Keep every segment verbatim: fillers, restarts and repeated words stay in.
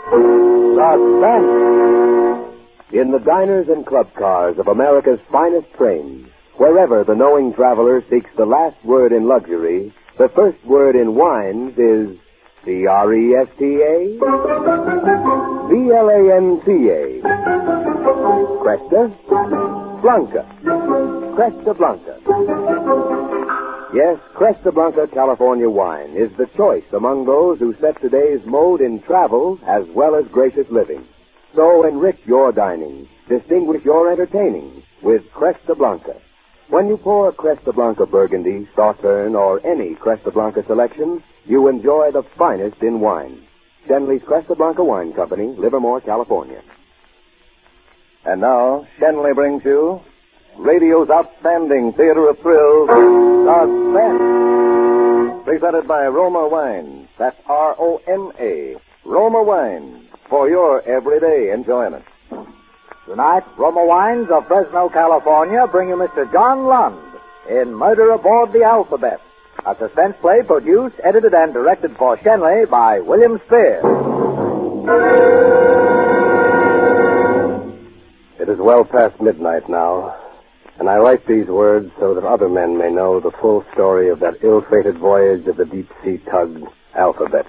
Suspense. In the diners and club cars of America's finest trains, wherever the knowing traveler seeks the last word in luxury, the first word in wines is C R E S T A? B L A N C A. Cresta Blanca. Cresta Blanca. Yes, Cresta Blanca California wine is the choice among those who set today's mode in travel as well as gracious living. So enrich your dining, distinguish your entertaining with Cresta Blanca. When you pour Cresta Blanca Burgundy, Sauterne, or any Cresta Blanca selection, you enjoy the finest in wine. Shenley's Cresta Blanca Wine Company, Livermore, California. And now, Shenley brings you radio's outstanding theater of thrills, Suspense. Presented by Roma Wines. That's R O M A. Roma Wines, for your everyday enjoyment. Tonight, Roma Wines of Fresno, California, bring you Mister John Lund in Murder Aboard the Alphabet, a suspense play produced, edited, and directed for Shenley by William Spear. It is well past midnight now, and I write these words so that other men may know the full story of that ill-fated voyage of the deep-sea tug, Alphabet.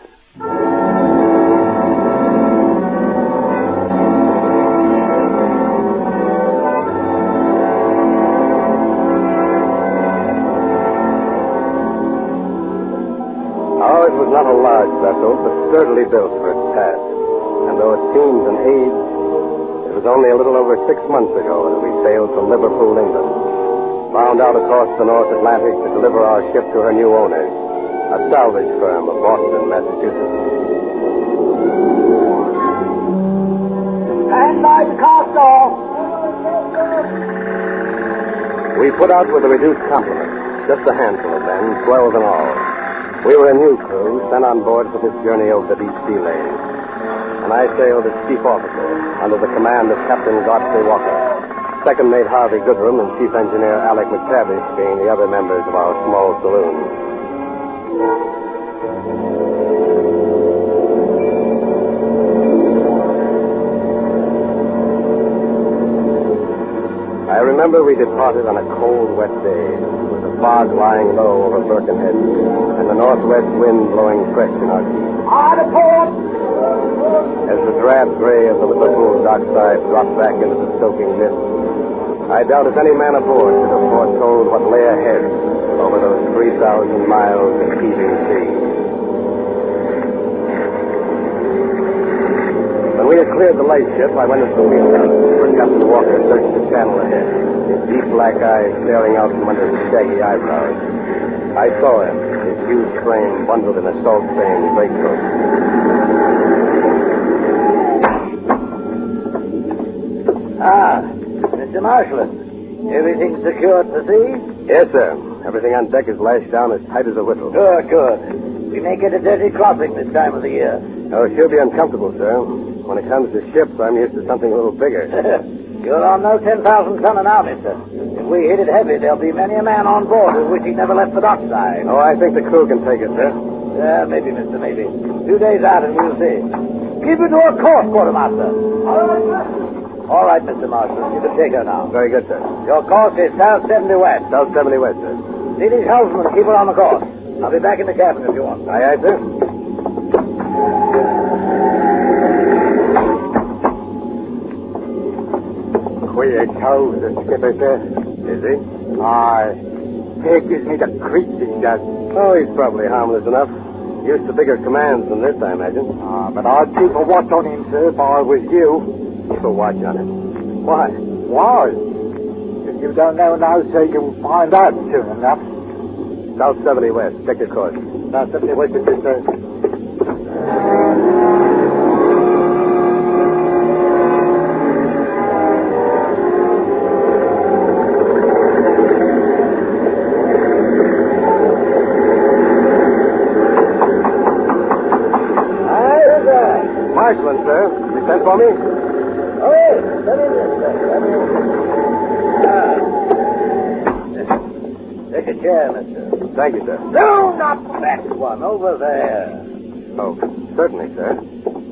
Ours was not a large vessel, but sturdily built for its task, and though it seems an age, it was only a little over six months ago that we sailed from Liverpool, England, bound out across the North Atlantic to deliver our ship to her new owners, a salvage firm of Boston, Massachusetts. Stand by the cast off. We put out with a reduced complement, just a handful of men, twelve in all. We were a new crew sent on board for this journey over the deep sea lanes, and I sailed as chief officer under the command of Captain Godfrey Walker, second mate Harvey Goodrum, and chief engineer Alec McTavish being the other members of our small saloon. I remember we departed on a cold, wet day, with the fog lying low over Birkenhead, and the northwest wind blowing fresh in our teeth. Hard a port! As the drab gray of the Liverpool dockside dropped back into the soaking mist, I doubt if any man aboard could have foretold what lay ahead over those three thousand miles of heaving sea. When we had cleared the lightship, I went into the wheelhouse, where Captain Walker searched the channel ahead, his deep black eyes staring out from under his shaggy eyebrows. I saw him, his huge frame bundled in a salt-stained greatcoat. Ah, Mister Marshland, everything secured to sea? Yes, sir. Everything on deck is lashed down as tight as a whistle. Good, good. We may get a dirty crossing this time of the year. Oh, it sure be uncomfortable, sir. When it comes to ships, I'm used to something a little bigger. You're on no ten thousand ton now, mister. If we hit it heavy, there'll be many a man on board who wish he never left the dockside. Oh, I think the crew can take it, sir. Yeah, maybe, mister, maybe. Two days out and we'll see. Keep it to a course, quartermaster. All right, sir. All right, Mister Marshall. You can take her now. Very good, sir. Your course is south seventy west. South seventy west, sir. See these helmsmen. Keep her on the course. I'll be back in the cabin if you want. Aye, aye, sir. Queer cove, the skipper, sir. Is he? Aye. He gives me the creeps, he does. Oh, he's probably harmless enough. Used to bigger commands than this, I imagine. Ah, but I'd keep a watch on him, sir, if I was you. Keep a watch on him. Why? Why? If you don't know now, sir, you'll find out soon enough. South seventy west. Check your course. South seventy west, is it, sir? Marshland, sir. You sent for me? Oh, yes. Let me in, sir. Let me in. Ah. Take a chair, mister. Thank you, sir. No, not that one. Over there. Oh, certainly, sir.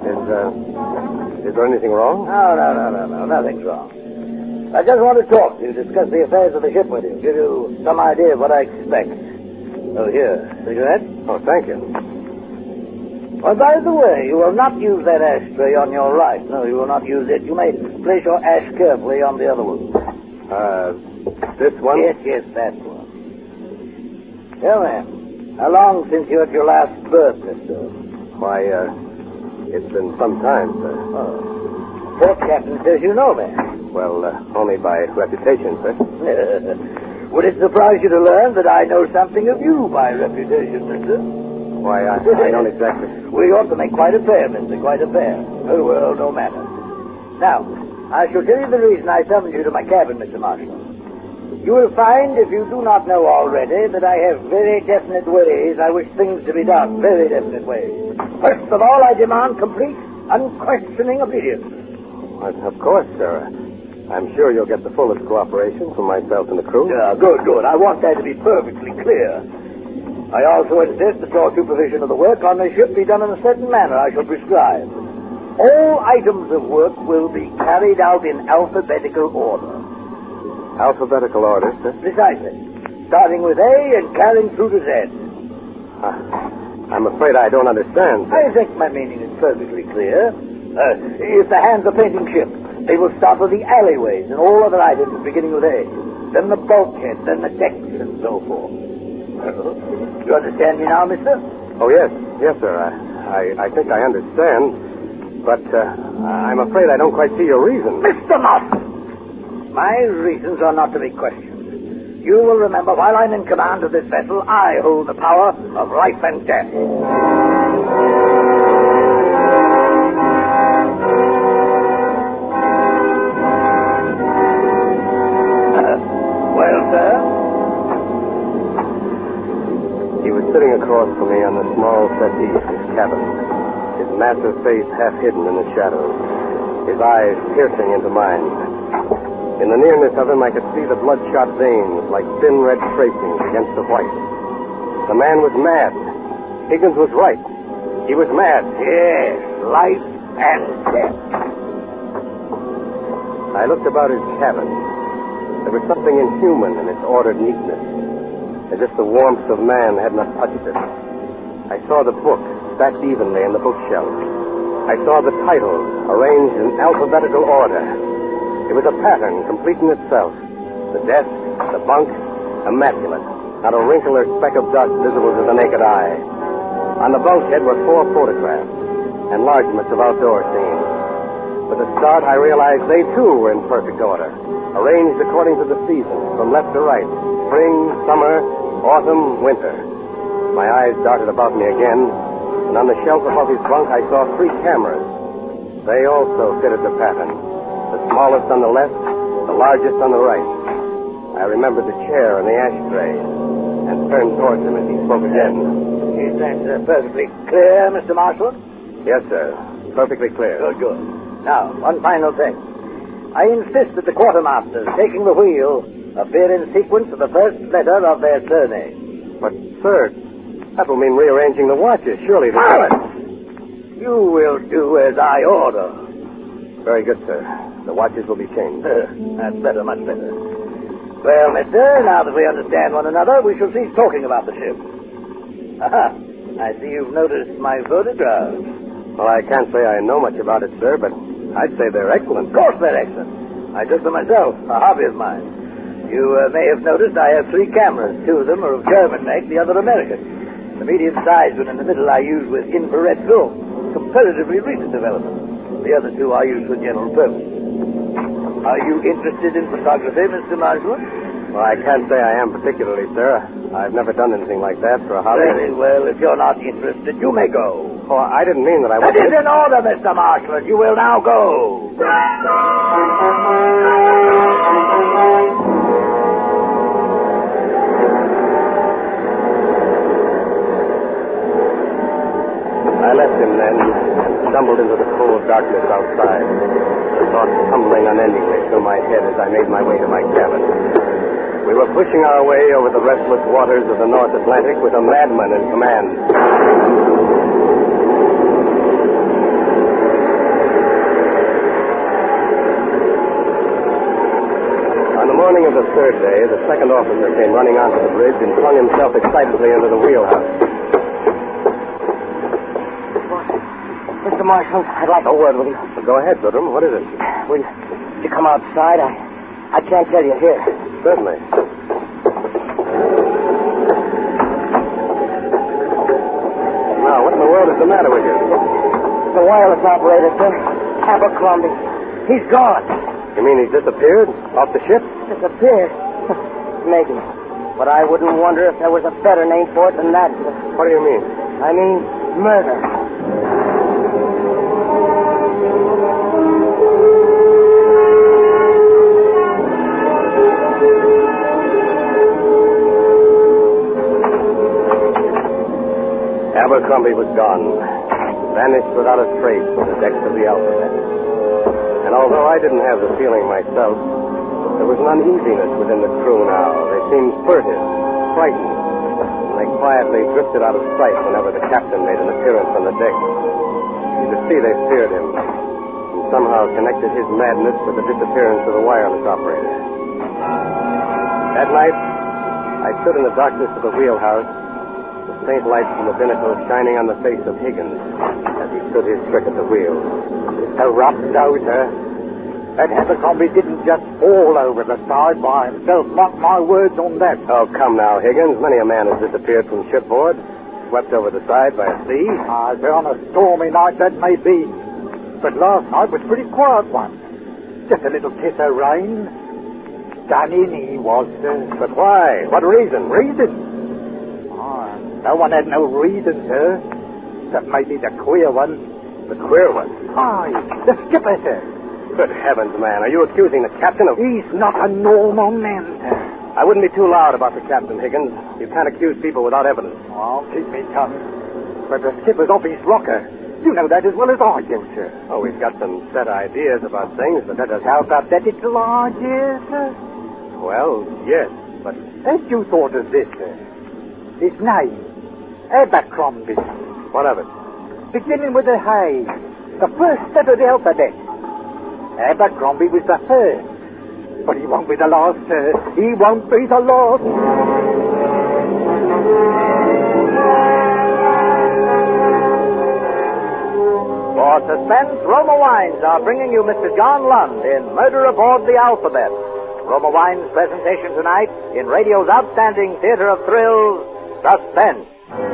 Is, uh, is there anything wrong? No, no, no, no, no. Nothing's wrong. I just want to talk to you, discuss the affairs of the ship with you, give you some idea of what I expect. Oh, here. Cigarette? Oh, thank you. Well, by the way, you will not use that ashtray on your right. No, you will not use it. You may place your ash carefully on the other one. Uh, this one? Yes, yes, that one. Tell me, how long since you had your last birth, mister? Why, uh, it's been some time, sir. Oh. Port captain says you know me. Well, uh, only by reputation, sir. Would it surprise you to learn that I know something of you by reputation, mister? Why, I, I don't exactly... We ought to make quite a pair, mister, quite a pair. Oh, well, no matter. Now, I shall tell you the reason I summoned you to my cabin, Mister Marshall. You will find, if you do not know already, that I have very definite ways I wish things to be done. Very definite ways. First of all, I demand complete, unquestioning obedience. Well, of course, sir. I'm sure you'll get the fullest cooperation from myself and the crew. Yeah, good, good. I want that to be perfectly clear. I also insist that your supervision of the work on the ship be done in a certain manner I shall prescribe. All items of work will be carried out in alphabetical order. Alphabetical order, sir? Precisely. Starting with A and carrying through to Z. Uh, I'm afraid I don't understand, sir. I think my meaning is perfectly clear. Uh, if the hands are painting ships, they will start with the alleyways and all other items beginning with A. Then the bulkhead, then the decks, and so forth. Uh, you understand me now, mister? Oh, yes. Yes, sir. I, I, I think I understand. But uh, I'm afraid I don't quite see your reason. Mister Moss! My reasons are not to be questioned. You will remember, while I'm in command of this vessel, I hold the power of life and death. Well, sir? He was sitting across from me on the small settee of his cabin, his massive face half hidden in the shadows, his eyes piercing into mine. In the nearness of him, I could see the bloodshot veins like thin red tracings against the white. The man was mad. Higgins was right. He was mad. Yes, life and death. I looked about his cabin. There was something inhuman in its ordered neatness, as if the warmth of man had not touched it. I saw the book stacked evenly in the bookshelf. I saw the titles arranged in alphabetical order. It was a pattern complete in itself. The desk, the bunk, immaculate. Not a wrinkle or speck of dust visible to the naked eye. On the bulkhead were four photographs, enlargements of outdoor scenes. With a start, I realized they, too, were in perfect order, arranged according to the seasons, from left to right. Spring, summer, autumn, winter. My eyes darted about me again, and on the shelf above his bunk I saw three cameras. They also fitted the pattern. The smallest on the left, the largest on the right. I remembered the chair and the ashtray, and turned towards him as he spoke again. Is that uh, perfectly clear, Mister Marshall? Yes, sir. Perfectly clear. Good, good. Now, one final thing. I insist that the quartermasters taking the wheel appear in sequence of the first letter of their surname. But, sir, that will mean rearranging the watches. Surely the... Silence! You will do as I order. Very good, sir. The watches will be changed. Uh, that's better, much better. Well, mister, now that we understand one another, we shall cease talking about the ship. Aha! I see you've noticed my photographs. Well, I can't say I know much about it, sir, but I'd say they're excellent. Of course they're excellent. I took them myself, a hobby of mine. You uh, may have noticed I have three cameras. Two of them are of German make, the other American. The medium-sized one in the middle I use with infrared film, comparatively recent development. The other two I use for general purpose. Are you interested in photography, Mister Marshall? Well, I can't say I am particularly, sir. I've never done anything like that for a hobby. Very well. If you're not interested, you may go. Oh, I didn't mean that I That was... is in order, Mister Marshall, and you will now go. I left him then and stumbled into the cold darkness outside, the thoughts tumbling unendingly through my head as I made my way to my cabin. We were pushing our way over the restless waters of the North Atlantic with a madman in command. of the third day, the second officer came running onto the bridge and flung himself excitedly into the wheelhouse. Mister Marshall, I'd like a word with you. Well, go ahead, Goodrum. What is it? Will you, will you come outside? I, I can't tell you here. Certainly. Now, what in the world is the matter with you? The wireless operator, sir. Abercrombie. He's gone. You mean he's disappeared? Off the ship? Disappeared? Maybe. But I wouldn't wonder if there was a better name for it than that, sir. What do you mean? I mean, murder. Abercrombie was gone, vanished without a trace from the decks of the Alphabet. And although I didn't have the feeling myself, there was an uneasiness within the crew now. They seemed furtive, frightened, and they quietly drifted out of sight whenever the captain made an appearance on the deck. You could see they feared him, and somehow connected his madness with the disappearance of the wireless operator. That night, I stood in the darkness of the wheelhouse, the faint light from the binnacle shining on the face of Higgins as he stood his trick at the wheel. A rough dozer. That Abercrombie didn't just fall over the side by himself. Mark my words on that. Oh, come now, Higgins. Many a man has disappeared from shipboard, swept over the side by a sea. Ah, on a stormy night, that may be. But last night was a pretty quiet one. Just a little kiss of rain. Done in he was, sir. But why? What reason? Reason? Ah, no one had no reason, sir. That may be the queer one. The queer one? Aye, the skipper, sir. Good heavens, man. Are you accusing the captain of... He's not a normal man, sir. I wouldn't be too loud about the captain, Higgins. You can't accuse people without evidence. I'll keep me tongue. But the skipper's off his rocker. You know that as well as I do, sir. Oh, we've got some set ideas about things, but that doesn't... How about that little idea, sir? Well, yes, but... Had you thought of this, sir? His name. Abercrombie. What of it? Beginning with a H. The first letter of the alphabet. Abercrombie was the first. But he won't be the last, sir. He won't be the last. For suspense, Roma Wines are bringing you Mister John Lund in Murder Aboard the Alphabet. Roma Wines' presentation tonight in radio's outstanding theater of thrills, Suspense.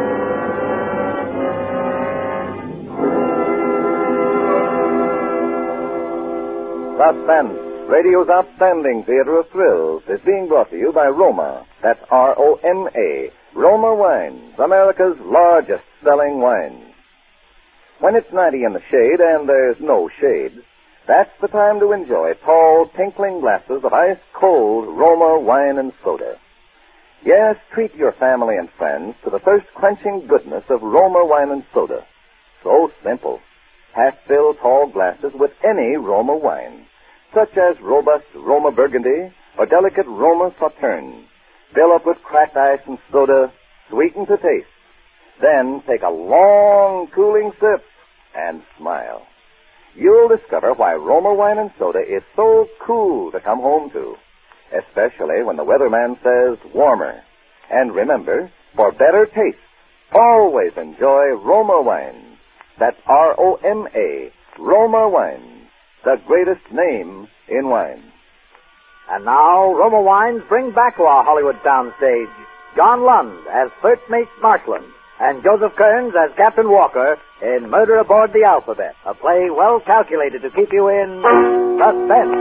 Suspense, radio's outstanding theater of thrills, is being brought to you by Roma. That's R O M A. Roma Wines, America's largest selling wines. When it's ninety in the shade and there's no shade, that's the time to enjoy tall, tinkling glasses of ice-cold Roma wine and soda. Yes, treat your family and friends to the thirst-quenching goodness of Roma wine and soda. So simple. Half-filled tall glasses with any Roma wine, such as robust Roma Burgundy or delicate Roma Sauterne. Fill up with cracked ice and soda, sweeten to taste. Then take a long, cooling sip and smile. You'll discover why Roma wine and soda is so cool to come home to, especially when the weatherman says warmer. And remember, for better taste, always enjoy Roma wines. That's R O M A, Roma Wines, the greatest name in wine. And now, Roma Wines bring back to our Hollywood soundstage John Lund as First Mate Marshland and Joseph Kearns as Captain Walker in Murder Aboard the Alphabet, a play well calculated to keep you in suspense.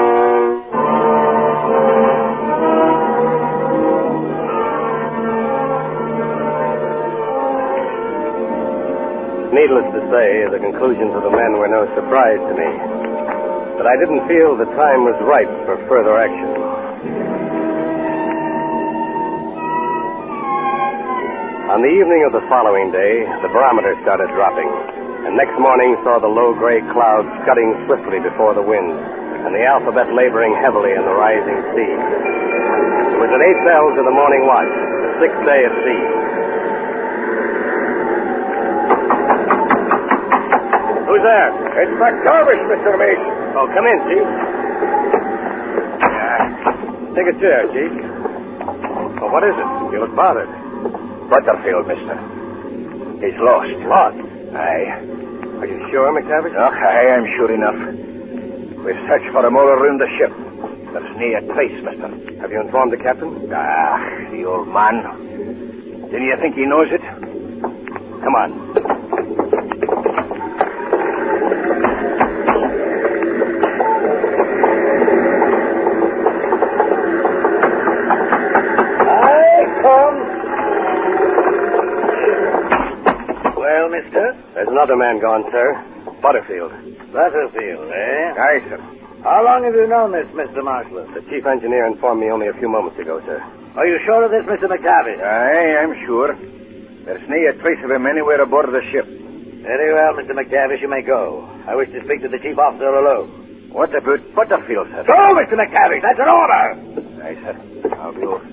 Needless to say, the conclusions of the men were no surprise to me. But I didn't feel the time was ripe for further action. On the evening of the following day, the barometer started dropping, and next morning saw the low gray clouds scudding swiftly before the wind, and the Alphabet laboring heavily in the rising sea. It was at eight bells of the morning watch, the sixth day at sea. Who's there? It's McTavish, Mister Mate. Oh, come in, Chief. Yeah. Take a chair, Chief. Well, what is it? You look bothered. Butterfield, mister. He's lost. Lost? Aye. Are you sure, McTavish? Oh, aye, I'm sure enough. We've searched for him all around the ship. There's no a trace, mister. Have you informed the captain? Ah, the old man. Do you think he knows it? Come on. Well, mister? There's another man gone, sir. Butterfield. Butterfield, eh? Aye, sir. How long have you known this, Mister Marshall? The chief engineer informed me only a few moments ago, sir. Are you sure of this, Mister McTavish? Aye, I'm sure. There's no a trace of him anywhere aboard the ship. Very well, Mister McTavish, you may go. I wish to speak to the chief officer alone. What about Butterfield, sir? Go, Mister McTavish. That's an order. Aye, sir. I'll be over.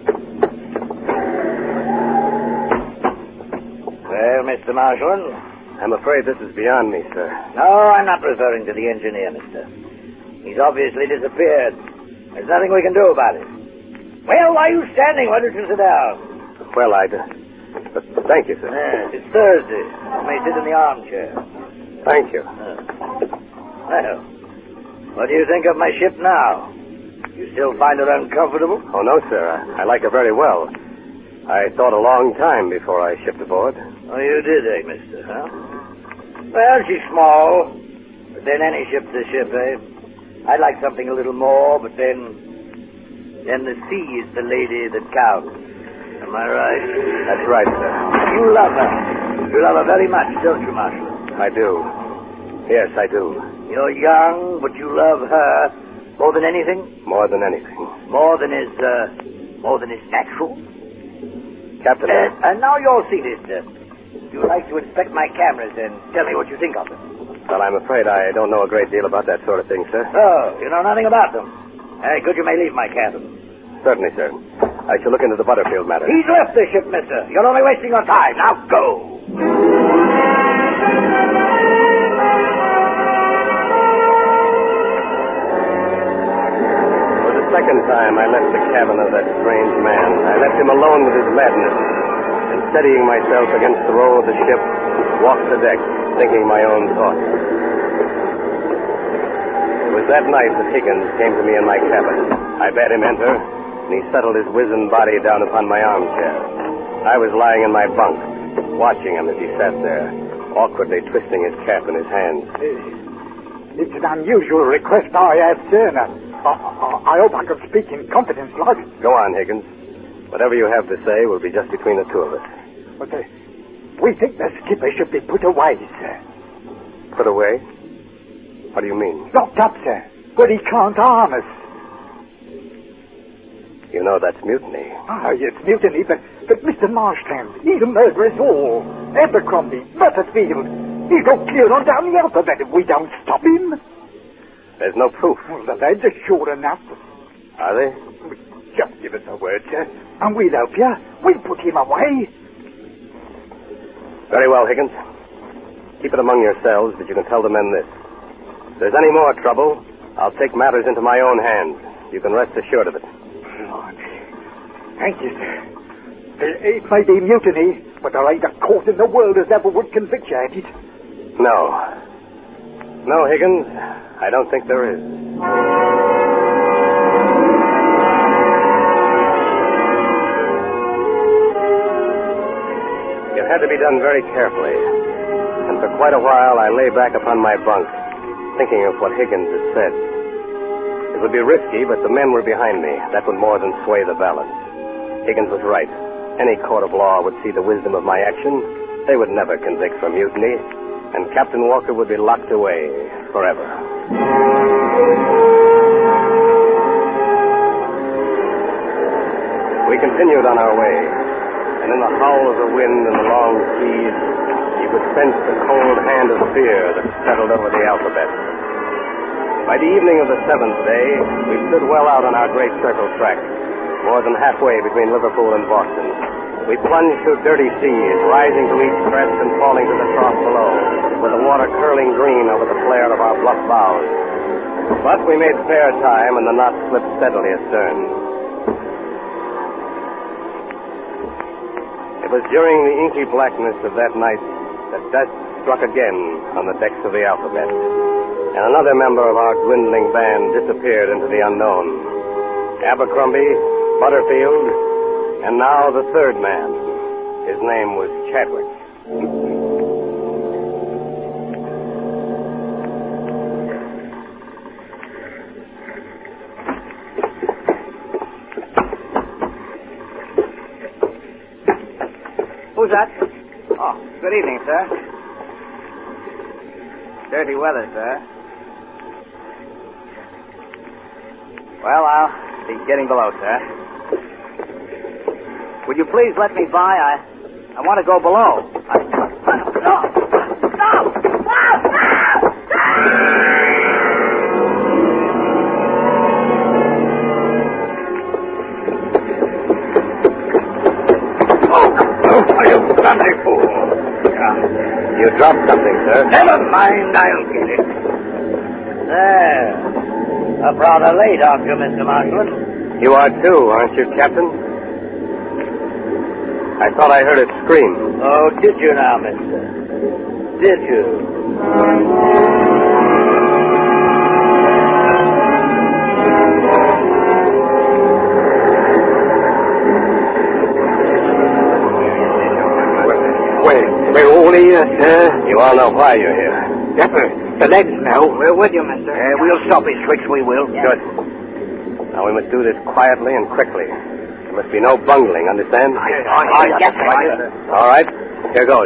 Well, Mister Marshall? I'm afraid this is beyond me, sir. No, I'm not referring to the engineer, mister. He's obviously disappeared. There's nothing we can do about it. Well, why are you standing? Why don't you sit down? Well, I'd... Uh, but thank you, sir. Yes, it's Thursday. You may sit in the armchair. Thank you. Uh, well, what do you think of my ship now? You still find her uncomfortable? Oh, no, sir. I, I like her very well. I thought a long time before I shipped aboard. Oh, you did, eh, mister, huh? Well, she's small, but then any ship's a ship, eh? I'd like something a little more, but then... Then the sea is the lady that counts. Am I right? That's right, sir. You love her. You love her very much, don't you, Marshal? I do. Yes, I do. You're young, but you love her more than anything? More than anything. More than is, uh... More than is natural? Captain... Uh, and now you're seated. Uh, you'd like to inspect my cameras and tell me what you think of them. Well, I'm afraid I don't know a great deal about that sort of thing, sir. Oh, you know nothing about them. Uh, good, you may leave my cabin. Certainly, sir. I shall look into the Butterfield matter. He's left the ship, mister. You're only wasting your time. Now go. For the second time, I left the cabin of that strange man. I left him alone with his madness. And steadying myself against the roll of the ship, walked the deck, thinking my own thoughts. It was that night that Higgins came to me in my cabin. I bade him enter, and he settled his wizened body down upon my armchair. I was lying in my bunk, watching him as he sat there, awkwardly twisting his cap in his hands. It's an unusual request I have, sir. I, I, I hope I can speak in confidence, like. Go on, Higgins. Whatever you have to say will be just between the two of us. But uh, we think the skipper should be put away, sir. Put away? What do you mean? Locked up, sir. But he can't harm us. You know that's mutiny. Ah, oh, it's mutiny, but, but Mister Marshland, he'll murder us all. Abercrombie, Butterfield. He'll go clear on down the alphabet if we don't stop him. There's no proof. Well, the lads are sure enough. Are they? Just give us a word, sir, and we'll help you. We'll put him away. Very well, Higgins. Keep it among yourselves, but you can tell the men this. If there's any more trouble, I'll take matters into my own hands. You can rest assured of it. Lord. Thank you, sir. It may be mutiny, but there ain't a court in the world that ever would convict you at it. No. No, Higgins, I don't think there is. It had to be done very carefully, and for quite a while I lay back upon my bunk, thinking of what Higgins had said. It would be risky, but the men were behind me. That would more than sway the balance. Higgins was right. Any court of law would see the wisdom of my action. They would never convict for mutiny, and Captain Walker would be locked away forever. We continued on our way, and in the howl of the wind and the long seas, you could sense the cold hand of fear that settled over the alphabet. By the evening of the seventh day, we stood well out on our great circle track, more than halfway between Liverpool and Boston. We plunged through dirty seas, rising to each crest and falling to the trough below, with the water curling green over the flare of our bluff bows. But we made fair time, and the knot slipped steadily astern. was during the inky blackness of that night that death struck again on the decks of the Alphabet. And another member of our dwindling band disappeared into the unknown. Abercrombie, Butterfield, and now the third man. His name was Chadwick. Who's that? Oh, good evening, sir. Dirty weather, sir. Well, I'll be getting below, sir. Would you please let me by? I I want to go below. I... No! No! You bloody fool. You dropped something, sir. Never mind, I'll get it. There. Up rather late, aren't you, Mister Marshland? You are too, aren't you, Captain? I thought I heard it scream. Oh, did you now, mister? Did you? We're all here, sir. You all know why you're here. Yes, sir. The legs now. We're with you, mister. Uh, we'll stop his tricks, we will. Good. Now we must do this quietly and quickly. There must be no bungling, understand? Yes, sir. All right. Here goes.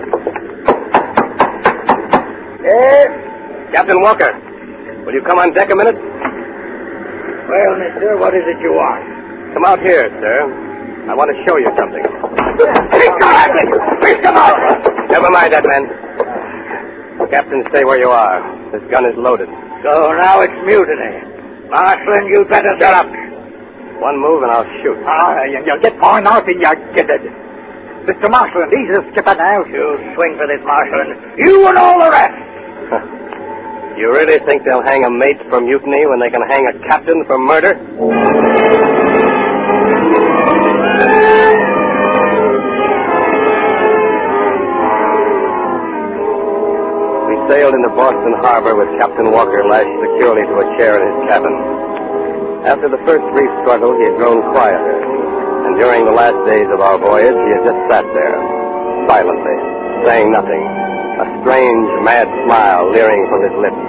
Yes? Captain Walker, will you come on deck a minute? Well, mister, what is it you want? Come out here, sir. I want to show you something. Mister Marshland! Never mind that, man. Captain, stay where you are. This gun is loaded. So now it's mutiny. Marshland, you'd better shut up. One move and I'll shoot. Ah, you, you get point out in your gibbet. Mister Marshland, he's a skipper now. You swing for this, Marshland. You and all the rest. You really think they'll hang a mate for mutiny when they can hang a captain for murder? We sailed into Boston Harbor with Captain Walker lashed securely to a chair in his cabin. After the first brief struggle, he had grown quieter, and during the last days of our voyage, he had just sat there, silently, saying nothing, a strange, mad smile leering from his lips.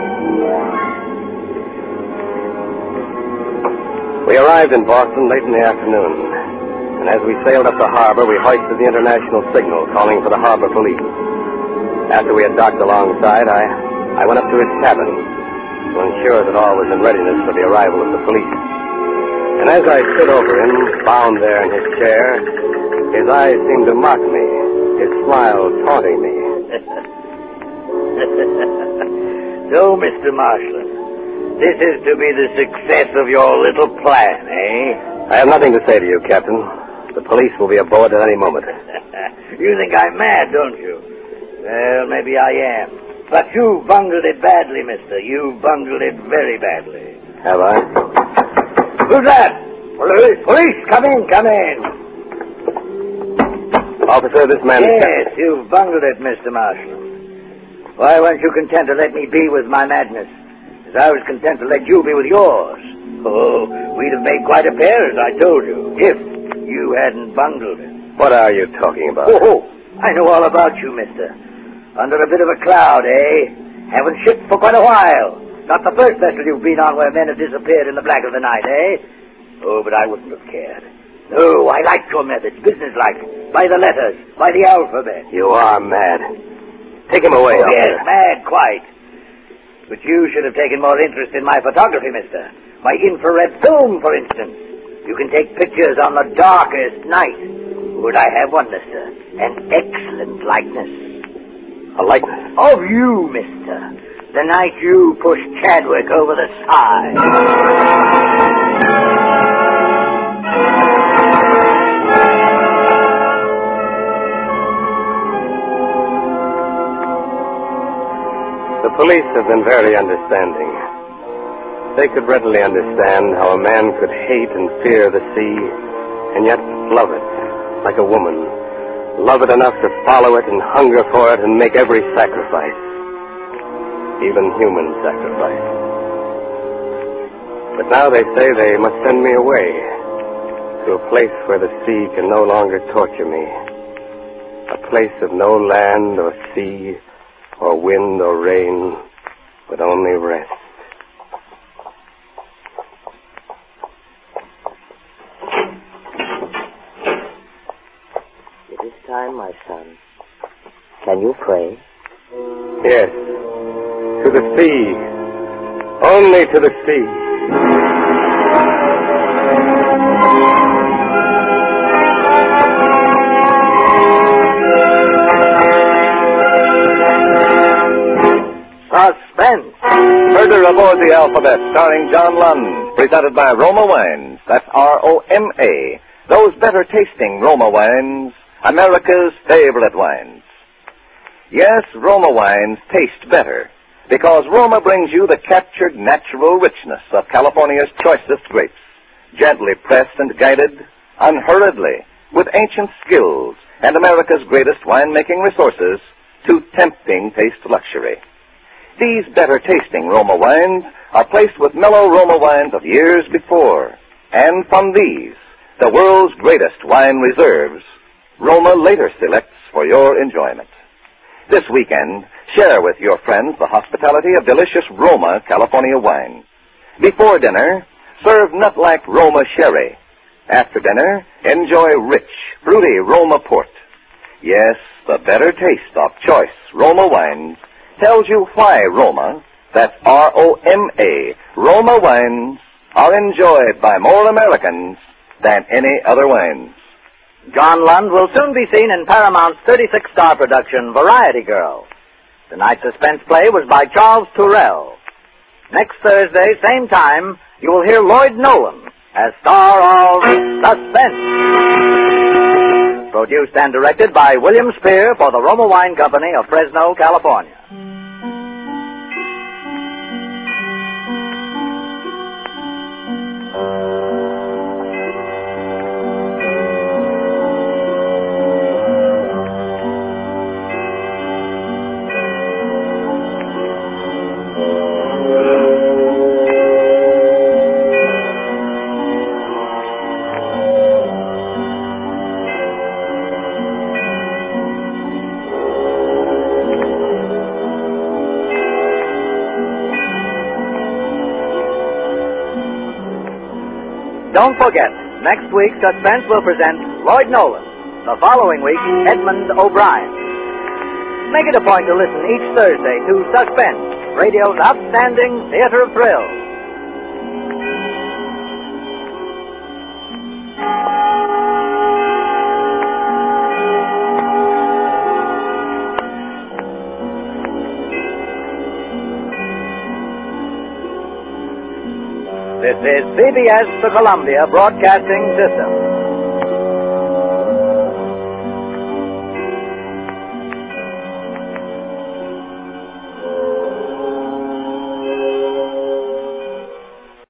We arrived in Boston late in the afternoon, and as we sailed up the harbor, we hoisted the international signal calling for the harbor police. After we had docked alongside, I, I went up to his cabin to ensure that all was in readiness for the arrival of the police. And as I stood over him, bound there in his chair, his eyes seemed to mock me, his smile taunting me. So, Mister Marshland, this is to be the success of your little plan, eh? I have nothing to say to you, Captain. The police will be aboard at any moment. You think I'm mad, don't you? Well, maybe I am. But you've bungled it badly, mister. You've bungled it very badly. Have I? Who's that? Police! Police! Come in, come in. Officer, this man is... Yes, you've bungled it, Mister Marshland. Why weren't you content to let me be with my madness, as I was content to let you be with yours? Oh, we'd have made quite a pair, as I told you, if you hadn't bungled it. What are you talking about? Oh, I know all about you, mister. Under a bit of a cloud, eh? Haven't shipped for quite a while. Not the first vessel you've been on where men have disappeared in the black of the night, eh? Oh, but I wouldn't have cared. No, I liked your methods, businesslike. By the letters, by the alphabet. You are mad. Take him away, Oh, officer. yes, mad, quite. But you should have taken more interest in my photography, mister. My infrared film, for instance. You can take pictures on the darkest night. Would I have one, mister? An excellent likeness. A likeness? Of you, mister. The night you pushed Chadwick over the side. The police have been very understanding. They could readily understand how a man could hate and fear the sea and yet love it, like a woman, love it enough to follow it and hunger for it and make every sacrifice, even human sacrifice. But now they say they must send me away to a place where the sea can no longer torture me, a place of no land or sea or wind or rain, but only rest. It is time, my son. Can you pray? Yes, to the sea, only to the sea. Suspense. Murder Aboard the Alphabet, starring John Lund, presented by Roma Wines. That's R O M A. Those better tasting Roma Wines, America's favorite wines. Yes, Roma Wines taste better, because Roma brings you the captured natural richness of California's choicest grapes, gently pressed and guided, unhurriedly, with ancient skills and America's greatest winemaking resources to tempting taste luxury. These better-tasting Roma wines are placed with mellow Roma wines of years before, and from these, the world's greatest wine reserves, Roma later selects for your enjoyment. This weekend, share with your friends the hospitality of delicious Roma California wine. Before dinner, serve nut-like Roma sherry. After dinner, enjoy rich, fruity Roma port. Yes, the better taste of choice Roma wines tells you why Roma, that's R O M A, Roma wines, are enjoyed by more Americans than any other wines. John Lund will soon be seen in Paramount's thirty-six star production, Variety Girl. Tonight's suspense play was by Charles Turrell. Next Thursday, same time, you will hear Lloyd Nolan as star of Suspense. Produced and directed by William Spear for the Roma Wine Company of Fresno, California. Don't forget, next week Suspense will present Lloyd Nolan. The following week, Edmund O'Brien. Make it a point to listen each Thursday to Suspense, radio's outstanding theater of thrills. This is C B S, the Columbia Broadcasting System.